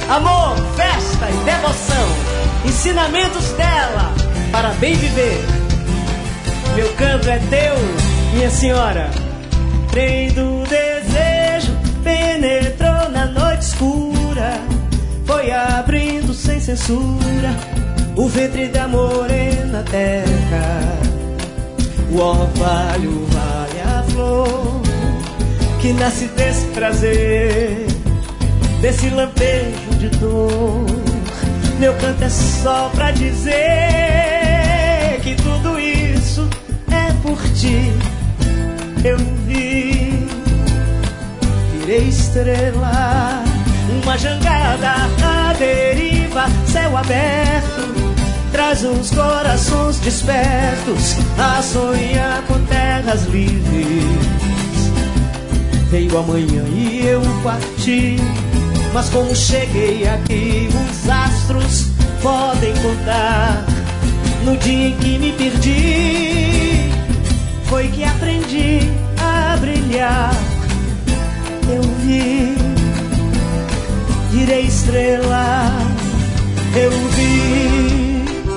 Amor, festa e devoção, ensinamentos dela para bem viver. Meu canto é teu, minha senhora. Trem do desejo penetrou na noite escura, foi abrindo sem censura o ventre da morena terra. O orvalho vale a flor que nasce desse prazer, desse lampejo de dor. Meu canto é só pra dizer que tudo isso é por ti. Eu vi, virei estrela, uma jangada à deriva, céu aberto, traz os corações despertos a sonhar com terras livres. Veio amanhã e eu parti, mas como cheguei aqui, os astros podem contar. No dia em que me perdi, foi que aprendi a brilhar. Eu vi, virei estrela, eu vi.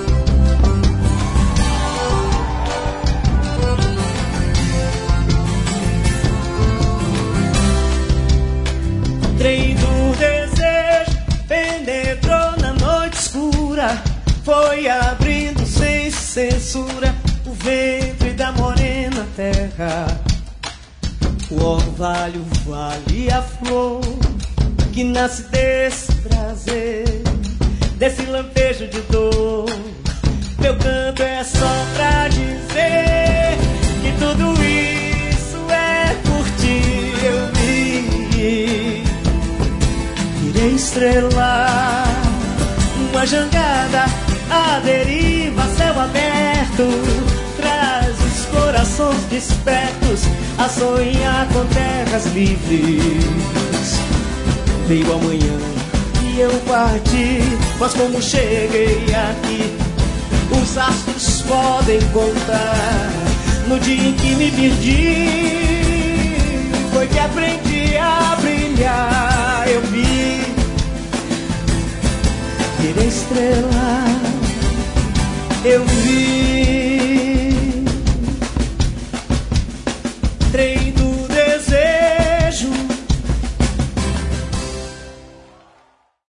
Trem do desejo penetrou na noite escura, foi abrindo sem censura o ventre da morena terra. O orvalho vale a flor que nasce desse prazer, desse lampejo de dor. Meu canto é só pra dizer que tudo isso é por ti. Eu vi, virei estrela, uma jangada à deriva, céu aberto, traz os corações despertos a sonhar com terras livres. Veio amanhã e eu parti, mas como cheguei aqui, os astros podem contar. No dia em que me perdi, foi que aprendi a brilhar. Eu vi, virei estrela, eu vi.